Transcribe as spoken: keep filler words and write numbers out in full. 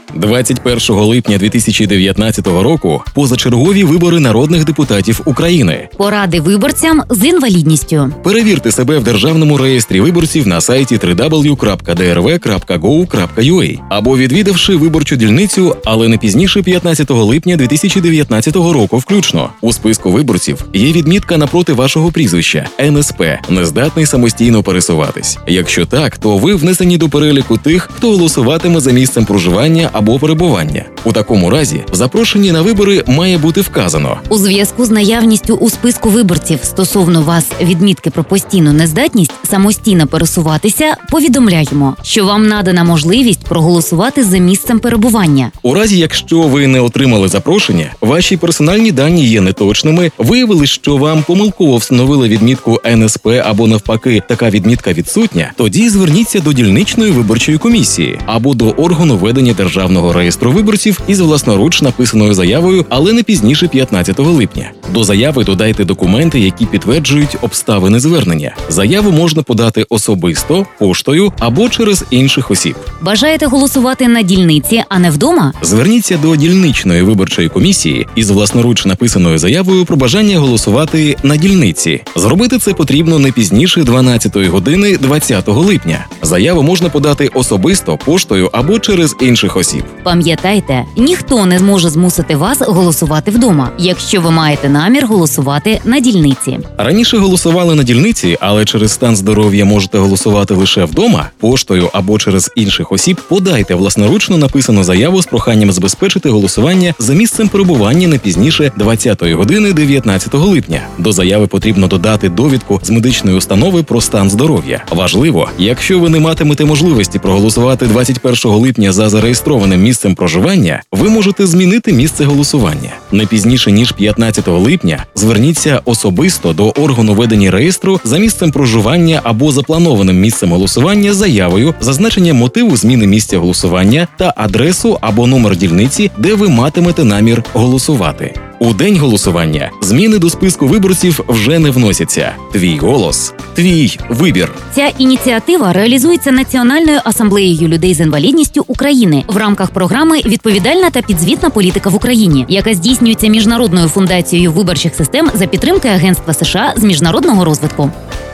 двадцять першого липня дві тисячі дев'ятнадцятого року позачергові вибори народних депутатів України. Поради виборцям з інвалідністю. Перевірте себе в Державному реєстрі виборців на сайті дабл ю дабл ю дабл ю крапка ді ар ве крапка гов крапка ю а або відвідавши виборчу дільницю, але не пізніше п'ятнадцятого липня дві тисячі дев'ятнадцятого року включно. У списку виборців є відмітка напроти вашого прізвища – ен ес пе, нездатний самостійно пересуватись. Якщо так, то ви внесені до переліку тих, хто голосуватиме за місцем проживання або перебування. У такому разі в запрошенні на вибори має бути вказано: у зв'язку з наявністю у списку виборців стосовно вас відмітки про постійну нездатність самостійно пересуватися, повідомляємо, що вам надана можливість проголосувати за місцем перебування. У разі, якщо ви не отримали запрошення, ваші персональні дані є неточними, виявилось, що вам помилково встановили відмітку ен ес пе або навпаки така відмітка відсутня, тоді зверніться до дільничної виборчої комісії або до органу ведення Державного реєстру виборців із власноруч написаною заявою, але не пізніше п'ятнадцятого липня. До заяви додайте документи, які підтверджують обставини звернення. Заяву можна подати особисто, поштою або через інших осіб. Бажаєте голосувати на дільниці, а не вдома? Зверніться до дільничної виборчої комісії із власноруч написаною заявою про бажання голосувати на дільниці. Зробити це потрібно не пізніше дванадцятої години двадцятого липня. Заяву можна подати особисто, поштою або через інших осіб. Пам'ятайте, ніхто не зможе змусити вас голосувати вдома, якщо ви маєте намір голосувати на дільниці. Раніше голосували на дільниці, але через стан здоров'я можете голосувати лише вдома, поштою або через інших осіб. Подайте власноручно написану заяву з проханням забезпечити голосування за місцем перебування не пізніше двадцятої години дев'ятнадцятого липня. До заяви потрібно додати довідку з медичної установи про стан здоров'я. Важливо, якщо ви не матимете можливості проголосувати двадцять першого липня за зареєстрованим місцем проживання, ви можете змінити місце голосування. Не пізніше, ніж п'ятнадцятого липня, зверніться особисто до органу ведення реєстру за місцем проживання або запланованим місцем голосування з заявою, зазначення мотиву зміни місця голосування та адресу або номер дільниці, де ви матимете намір голосувати. У день голосування зміни до списку виборців вже не вносяться. Твій голос – твій вибір. Ця ініціатива реалізується Національною асамблеєю людей з інвалідністю України в рамках програми «Відповідальна та підзвітна політика в Україні», яка здійснюється Міжнародною фундацією виборчих систем за підтримки Агентства США з міжнародного розвитку.